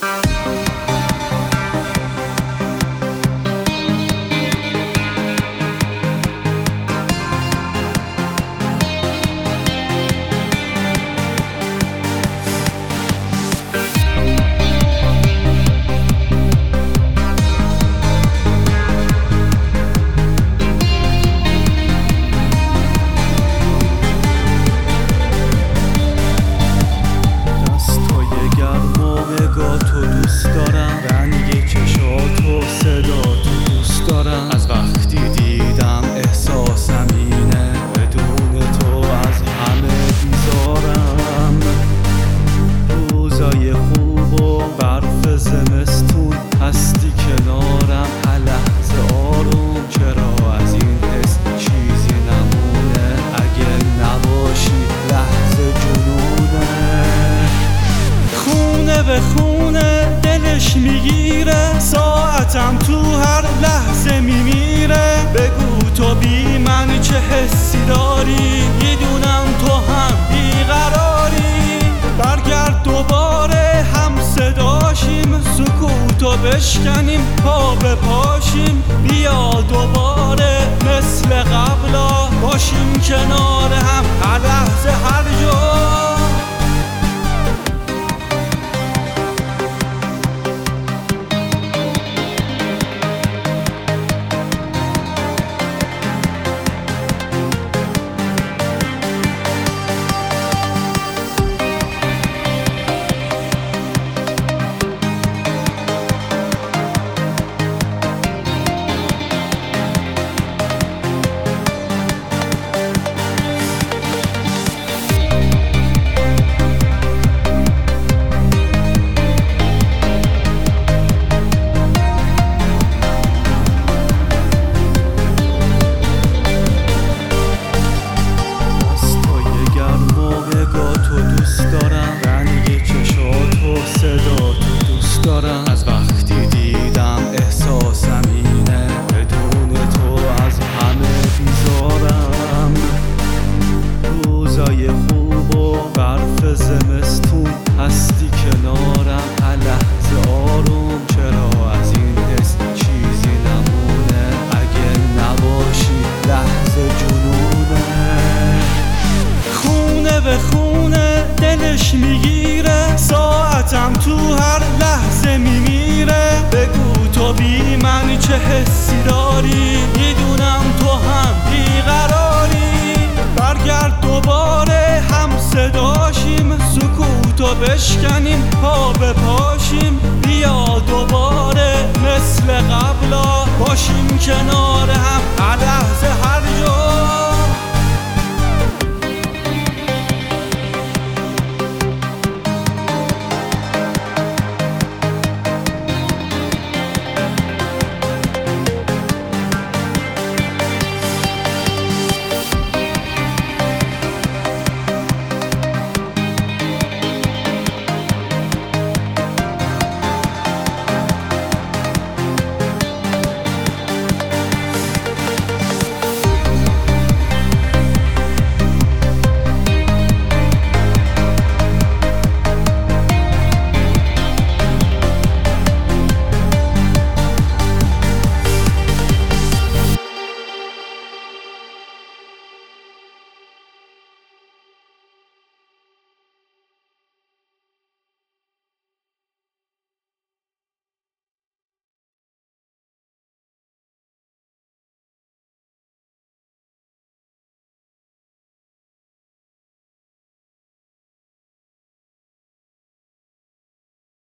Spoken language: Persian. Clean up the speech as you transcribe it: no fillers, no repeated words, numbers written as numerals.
از وقتی دیدم احساسم اینه، بدون تو از همه بیزارم. روزای خوب و برف زمستون هستی کنارم، هر لحظه آروم. چرا از این حس چیزی نمونه؟ اگه نباشی لحظه جنونه. خونه به خونه دلش میگیره، ساعتم تو هر لحظه میمیره. بگو تو بی من چه حسی داری؟ میدونم تو هم بیقراری. برگرد دوباره هم صداشیم، سکوتو بشکنیم پا به پاشیم. بیا دوباره مثل قبلا باشیم کنار هم هر لحظه هر جا. از وقتی دیدم احساسم اینه، بدون تو از همه بیزارم. روزای خوب و برف زمستون هستی کنارم، هر لحظه آروم. چرا از این حس چیزی نمونه؟ اگه نباشی لحظه جنونه. خونه به خونه دلش میگیره، ساعتم تو هر لحظه میمیره. بگو تو بی من چه حسی داری؟ میدونم تو هم بیقراری. برگرد دوباره هم صداشیم، سکوتو بشکنیم پا به پاشیم. بیا دوباره مثل قبلا باشیم کنار هم هر لحظه